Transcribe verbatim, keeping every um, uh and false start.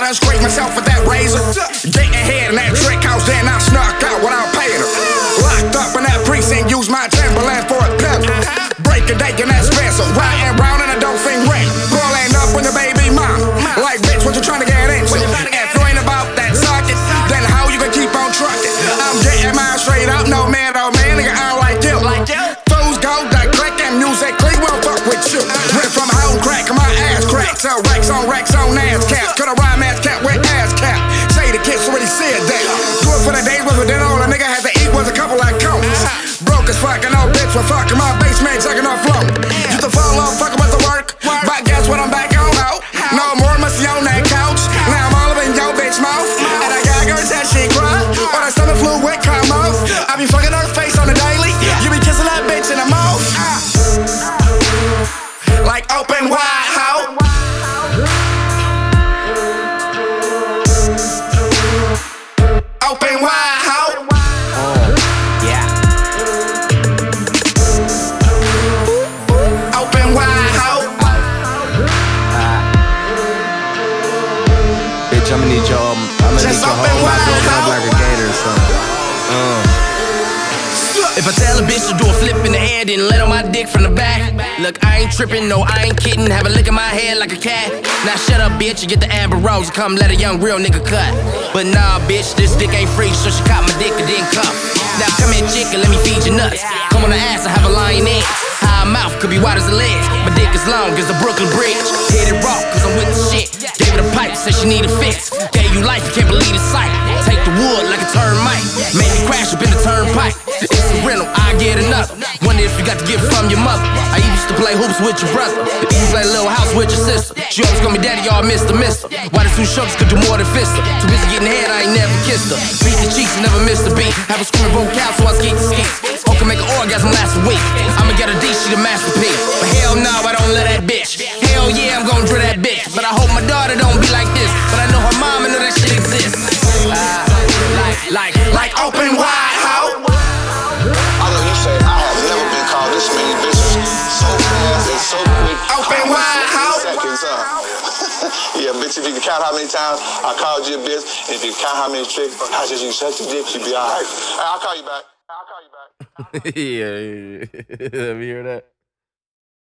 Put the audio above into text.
trying to scrape myself with that razor. Getting head in that trick house, then I snuck out without paying her. Locked up in that precinct, used my Timberland for a pimp. Break a date in that Spencer, riding round in a dolphin ring. Pulling up with your baby mom. Like, bitch, what you trying to get into? If you ain't about that socket, then how you gonna keep on trucking? I'm getting mine straight up, no man, oh man, nigga, I don't like you. Fools go that click and music click, won't fuck with you. Went from home crack, my ass crack, to Rex on Rex on ass cap. Could a rhyme ass cap with ass cap. Say the kids already said that. Do it for the days when dinner all a nigga had to eat was a couple like cones. Broke as fucking old bitch for fucking my basement, sucking off flow. Used to fall off, fuck about the work. But guess what, I'm back on out. No more must on that couch. Now I'm all up in your bitch mouth. And I got girls that she cry. Or that stomach fluid come off. I be fucking her face on the daily. You be kissing that bitch in the mouth. Like open wide, how? Open wide, how? Uh, yeah. Open wide, how? Uh, bitch, I'ma need your, um, I'ma Just need your open whole wide, mouth open up how? like a gator or something. Uh. If I tell a bitch to do a flip in the air, then let on my dick from the back. Look, I ain't tripping, no, I ain't kidding. Have a lick in my head like a cat. Now shut up, bitch, you get the Amber Rose and come let a young real nigga cut. But nah, bitch, this dick ain't free, so she caught my dick and then cuff. Now come here, chick, and let me feed you nuts. Come on the ass, I have a lion egg. High mouth, could be wide as a leg. My dick is long as the Brooklyn Bridge. Hit it raw, cause I'm with the shit. Gave her the pipe, said she need a fix. Gave you life, you can't believe the sight. Take the wood like a termite. Made me crash up in the turnpike. It's a rental, I get another. Wonder if you got the gift from your mother. I used to play hoops with your brother. You play Little House with your sister. She always call me daddy, y'all mister, mister. Why the two shoulders could do more than fist her? Too busy getting head, I ain't never kissed her. Beat the cheeks, never missed a beat. Have a screaming vocal, so I skeet the skeet. Hope can make an orgasm last a week. I'ma get a D, she the masterpiece. But hell no, I don't let that bitch. Hell yeah, I'm gon' drill that bitch. But I hope my daughter don't be like this. But I know her mama know that shit exists. Uh, like, like, like open wide, how? I know you say I have never been called this many bitches so fast and so quick. Open wide, how? Seconds up. Yeah, bitch, if you can count how many times I called you a bitch, and if you count how many tricks, how just you such a dick, you be alright. Hey, I'll call you back. I'll call you back. yeah, yeah, yeah. Let me hear that.